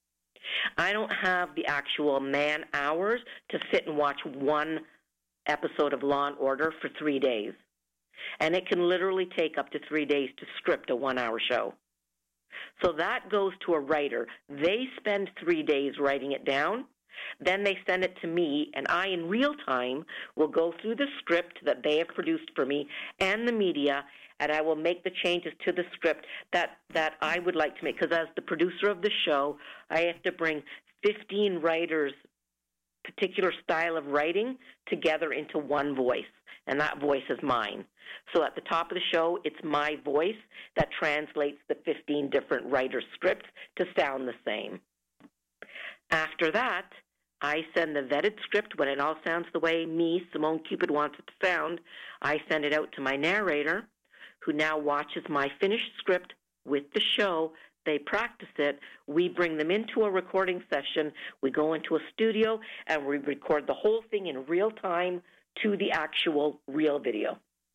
I don't have the actual man hours to sit and watch one episode of Law and Order for three days. And it can literally take up to three days to script a one-hour show. So that goes to a writer. They spend three days writing it down. Then they send it to me, and I, in real time, will go through the script that they have produced for me and the media, and I will make the changes to the script that, that I would like to make. Because as the producer of the show, I have to bring fifteen writers' particular style of writing together into one voice, and that voice is mine. So at the top of the show, it's my voice that translates the fifteen different writers' scripts to sound the same. After that, I send the vetted script when it all sounds the way me, Simone Cupid, wants it to sound. I send it out to my narrator, who now watches my finished script with the show. They practice it. We bring them into a recording session. We go into a studio, and we record the whole thing in real time to the actual real video.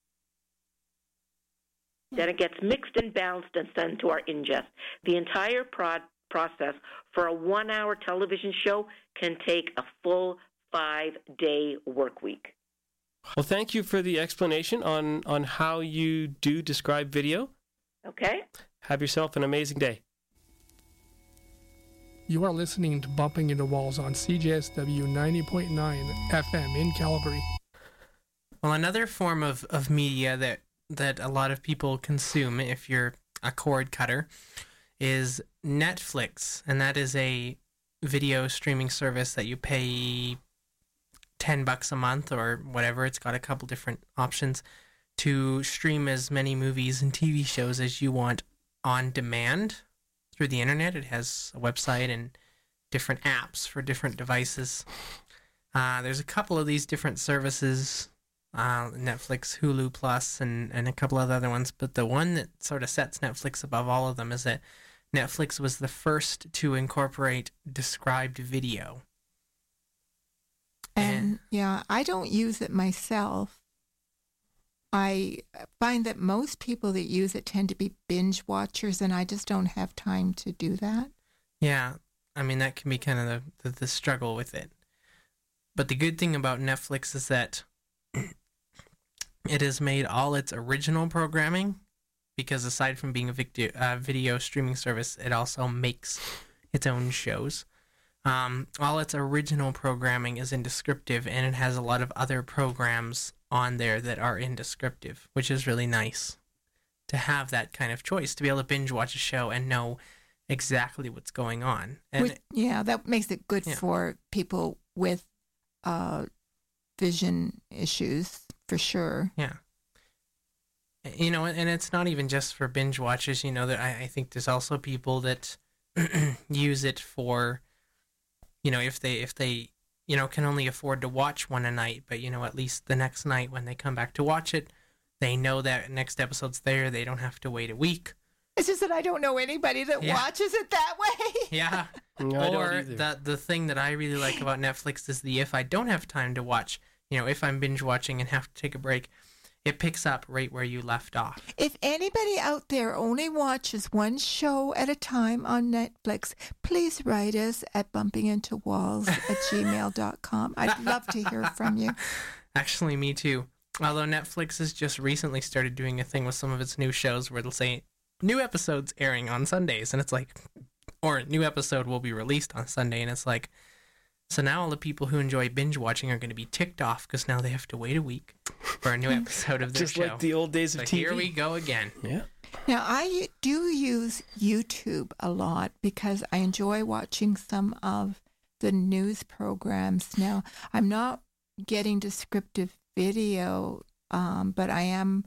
Then it gets mixed and balanced and sent to our ingest. The entire prod process for a one-hour television show can take a full five-day work week. Well, thank you for the explanation on, on how you do describe video. Okay. Have yourself an amazing day. You are listening to Bumping Into Walls on C J S W ninety point nine F M in Calgary. Well, another form of, of media that, that a lot of people consume, if you're a cord cutter, is Netflix, and that is a video streaming service that you pay ten bucks a month or whatever. It's got a couple different options to stream as many movies and T V shows as you want on demand through the internet. It has a website and different apps for different devices. Uh, there's a couple of these different services, uh, Netflix, Hulu Plus, and, and a couple of other ones. But the one that sort of sets Netflix above all of them is that Netflix was the first to incorporate described video. And yeah, I don't use it myself. I find that most people that use it tend to be binge watchers, and I just don't have time to do that. Yeah, I mean, that can be kind of the, the, the struggle with it. But the good thing about Netflix is that it has made all its original programming, because aside from being a video, uh, video streaming service, it also makes its own shows. Um, all its original programming is in descriptive, and it has a lot of other programs on there that are in descriptive, which is really nice to have that kind of choice, to be able to binge watch a show and know exactly what's going on. And Which, yeah, that makes it good yeah. for people with uh, vision issues, for sure. Yeah. You know, and it's not even just for binge watchers. You know, that I, I think there's also people that use it for, you know, if they if they you know can only afford to watch one a night, but you know, at least the next night when they come back to watch it, they know that next episode's there. They don't have to wait a week. It's just that I don't know anybody that Yeah. watches it that way. Yeah. No, I don't or either. the the thing that I really like about Netflix is the if I don't have time to watch, you know, if I'm binge watching and have to take a break, it picks up right where you left off. If anybody out there only watches one show at a time on Netflix, please write us at bumpingintowalls at gmail dot com. I'd love to hear from you. Actually, me too. Although Netflix has just recently started doing a thing with some of its new shows where it'll say new episodes airing on Sundays, and it's like, or a new episode will be released on Sunday, and it's like, so now all the people who enjoy binge watching are going to be ticked off because now they have to wait a week for a new episode of their Just show. like the old days of so T V. Here we go again. Yeah. Now, I do use YouTube a lot because I enjoy watching some of the news programs. Now, I'm not getting descriptive video, um, but I am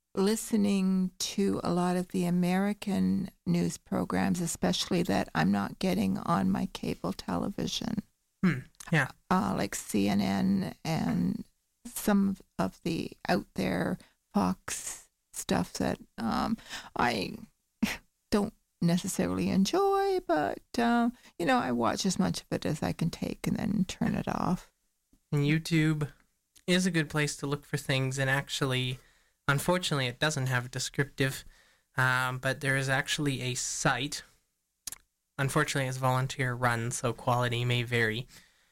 listening to a lot of the American news programs, especially that I'm not getting on my cable television. Hmm. Yeah. Uh, like C N N and some of the out there Fox stuff that um, I don't necessarily enjoy, but, uh, you know, I watch as much of it as I can take and then turn it off. And YouTube is a good place to look for things, and actually, unfortunately, it doesn't have descriptive, um, but there is actually a site. Unfortunately, it's volunteer run, so quality may vary.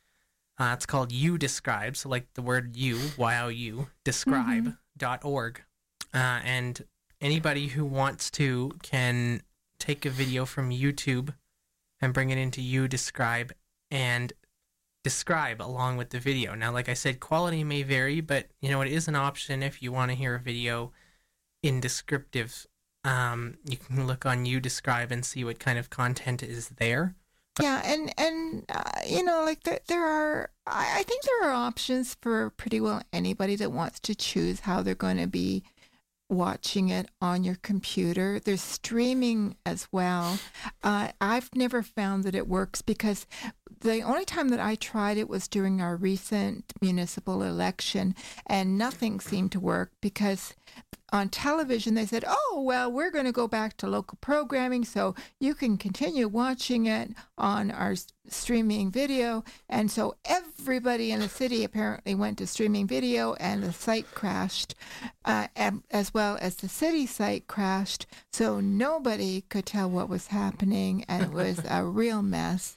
Uh, it's called You Describe, so like the word you, Y O U, describe dot org. Uh, and anybody who wants to can take a video from YouTube and bring it into You Describe and describe along with the video. Now, like I said, quality may vary, but, you know, it is an option if you want to hear a video in descriptive. Um, you can look on You Describe and see what kind of content is there. Yeah, and, and uh, you know, like there, there are, I, I think there are options for pretty well anybody that wants to choose how they're going to be watching it on your computer. There's streaming as well. Uh, I've never found that it works because the only time that I tried it was during our recent municipal election, and nothing seemed to work because on television they said, oh, well, we're going to go back to local programming, so you can continue watching it on our s- streaming video. And so everybody in the city apparently went to streaming video, and the site crashed, uh, and, as well as the city site crashed. So nobody could tell what was happening, and it was a real mess.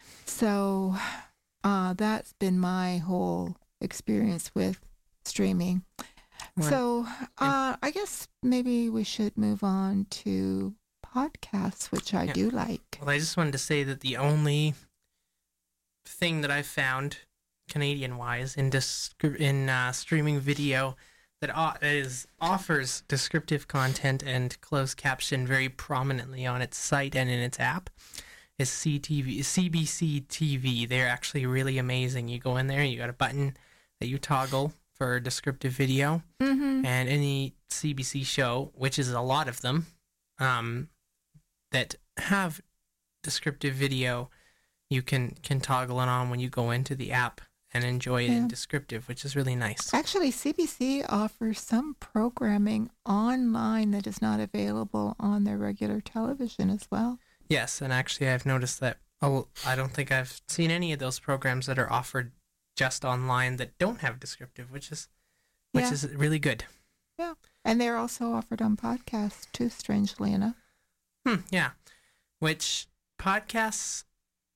So uh, that's been my whole experience with streaming. Right. So uh, I guess maybe we should move on to podcasts, which I Yeah. do like. Well, I just wanted to say that the only thing that I've found, Canadian-wise, in descri- in uh, streaming video that uh, is offers descriptive content and closed caption very prominently on its site and in its app is C T V, C B C T V. They're actually really amazing. You go in there, you got a button that you toggle for descriptive video, Mm-hmm. and any C B C show, which is a lot of them, um, that have descriptive video, you can, can toggle it on when you go into the app and enjoy it Yeah. in descriptive, which is really nice. Actually, C B C offers some programming online that is not available on their regular television as well. Yes, and actually I've noticed that, oh, I don't think I've seen any of those programs that are offered just online that don't have descriptive, which is which Yeah. is really good. Yeah. And they're also offered on podcasts too, strangely enough. Hmm, yeah. Which podcasts,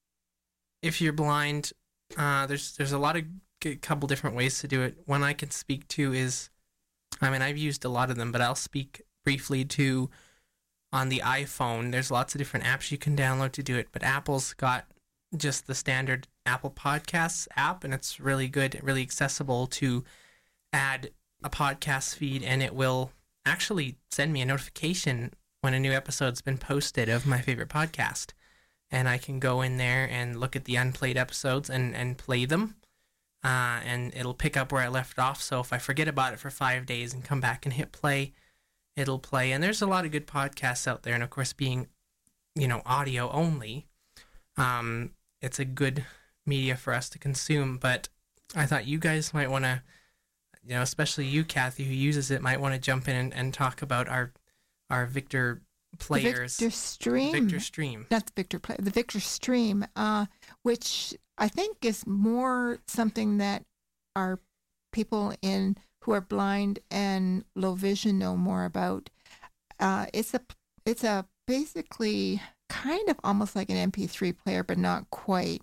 if you're blind, uh, there's there's a lot of a couple different ways to do it. One I can speak to is, I mean, I've used a lot of them, but I'll speak briefly to on the iPhone. There's lots of different apps you can download to do it, but Apple's got just the standard Apple Podcasts app, and it's really good, really accessible to add a podcast feed, and it will actually send me a notification when a new episode's been posted of my favorite podcast. And I can go in there and look at the unplayed episodes and, and play them. Uh, and it'll pick up where I left off. So if I forget about it for five days and come back and hit play, it'll play. And there's a lot of good podcasts out there. And of course, being, you know, audio only, um, it's a good media for us to consume. But I thought you guys might want to, you know, especially you, Kathy, who uses it, might want to jump in and, and talk about our our Victor players. The Victor Stream. Victor Stream. Not the Victor Play, the Victor Stream, uh, which I think is more something that our people in who are blind and low vision know more about. Uh, it's a it's a basically kind of almost like an M P three player, but not quite.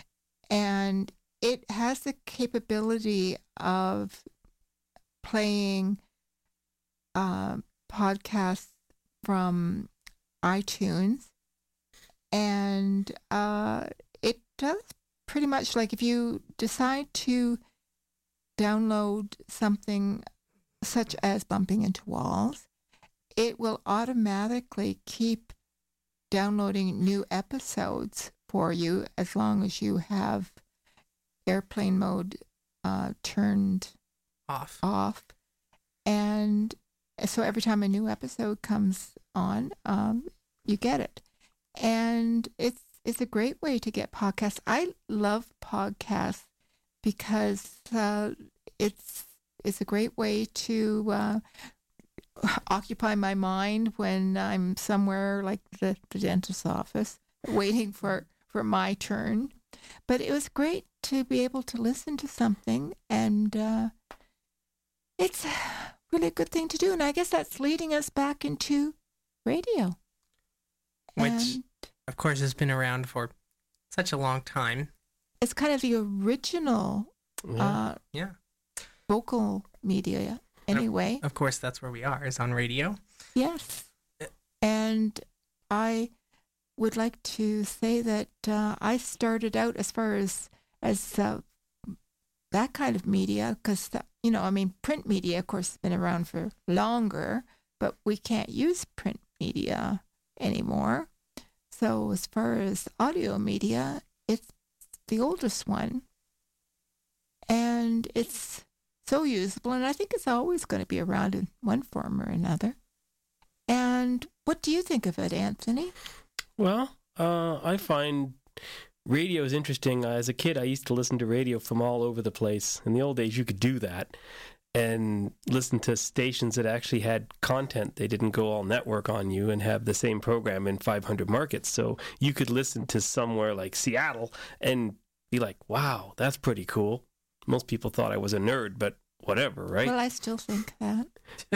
And it has the capability of playing uh, podcasts from iTunes, and uh, it does pretty much like if you decide to download something such as Bumping Into Walls, it will automatically keep downloading new episodes for you as long as you have airplane mode uh, turned off. Off, and so every time a new episode comes on, um, you get it, and it's it's a great way to get podcasts. I love podcasts because uh, it's it's a great way to uh, occupy my mind when I'm somewhere like the, the dentist's office waiting for, for my turn. But it was great to be able to listen to something, and uh, it's really a good thing to do. And I guess that's leading us back into radio. Which, and of course, has been around for such a long time. It's kind of the original Yeah. uh, yeah. vocal media anyway. Of course, that's where we are, is on radio. Yes. And I would like to say that uh, I started out as far as as uh, that kind of media, because, you know, I mean, print media, of course, has been around for longer, but we can't use print media anymore. So as far as audio media, it's the oldest one. And it's so usable, and I think it's always going to be around in one form or another. And what do you think of it, Anthony? Well, uh, I find radio is interesting. Uh, as a kid, I used to listen to radio from all over the place. In the old days, you could do that and listen to stations that actually had content. They didn't go all network on you and have the same program in five hundred markets. So you could listen to somewhere like Seattle and be like, wow, that's pretty cool. Most people thought I was a nerd, but whatever, right? Well, I still think that.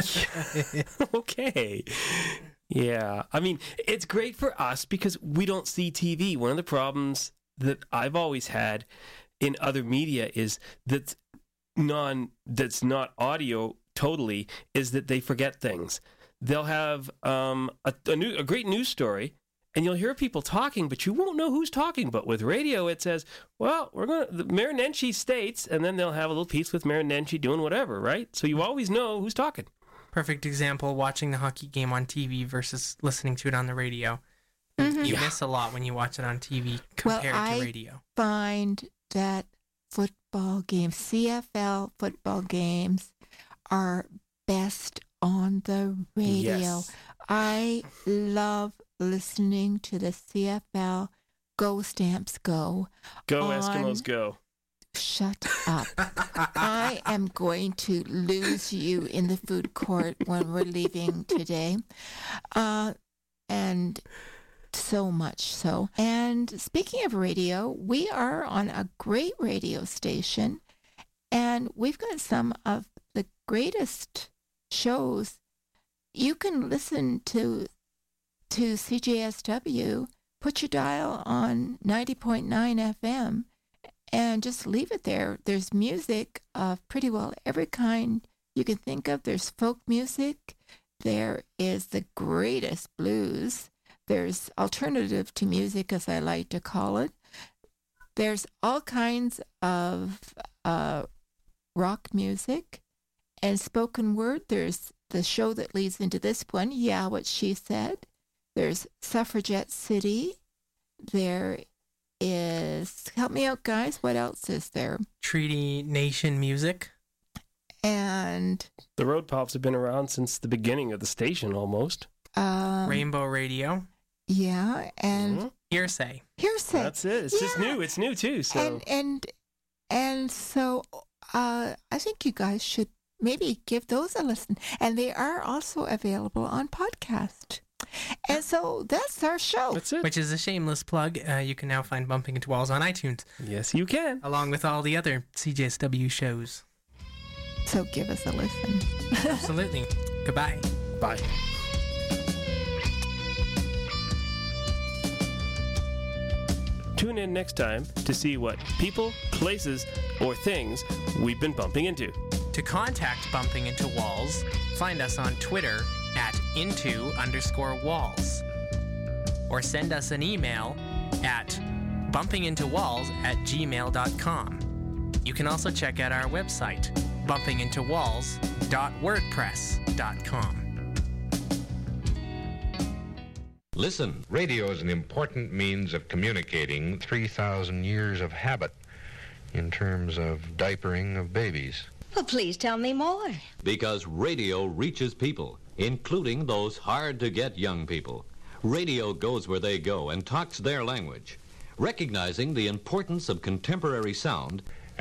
Okay. Yeah. I mean, it's great for us because we don't see T V. One of the problems that I've always had in other media is that non that's not audio totally is that they forget things. They'll have um, a, a new a great news story, and you'll hear people talking, but you won't know who's talking. But with radio, it says, well, we're going to, Mayor Nenshi states, and then they'll have a little piece with Mayor Nenshi doing whatever, right? So you always know who's talking. Perfect example, watching the hockey game on T V versus listening to it on the radio. Mhm. You Yeah. miss a lot when you watch it on T V compared well, I to radio. find that football games, C F L football games, are best on the radio. Yes. I love listening to the C F L Go Stamps Go. Go on- Eskimos, go. Shut up. I am going to lose you in the food court when we're leaving today. Uh, and so much so. And speaking of radio, we are on a great radio station, and we've got some of the greatest shows. You can listen to to C J S W, put your dial on ninety point nine F M, and just leave it there. There's music of pretty well every kind you can think of. There's folk music. There is the greatest blues. There's alternative to music, as I like to call it. There's all kinds of uh, rock music and spoken word. There's the show that leads into this one, Yeah, What She Said. There's Suffragette City. There is, help me out, guys, what else is there? Treaty Nation music. And The Road Pops have been around since the beginning of the station almost. um, Rainbow Radio. yeah, and Mhm. Hearsay. Hearsay. That's it. It's just Yeah. new. It's new too. So And and and so uh, I think you guys should maybe give those a listen. And they are also available on podcast. And so that's our show. that's it. Which is a shameless plug. Uh, you can now find Bumping Into Walls on iTunes, Yes, you can. along with all the other C J S W shows. So give us a listen. Absolutely. Goodbye. Bye. Tune in next time to see what people, places, or things we've been bumping into. To contact Bumping Into Walls, find us on Twitter at into underscore walls. Or send us an email at bumpingintowalls at gmail dot com. You can also check out our website, bumping into walls dot wordpress dot com. Listen. Radio is an important means of communicating three thousand years of habit in terms of diapering of babies. Well, please tell me more. Because radio reaches people, including those hard-to-get young people. Radio goes where they go and talks their language. Recognizing the importance of contemporary sound,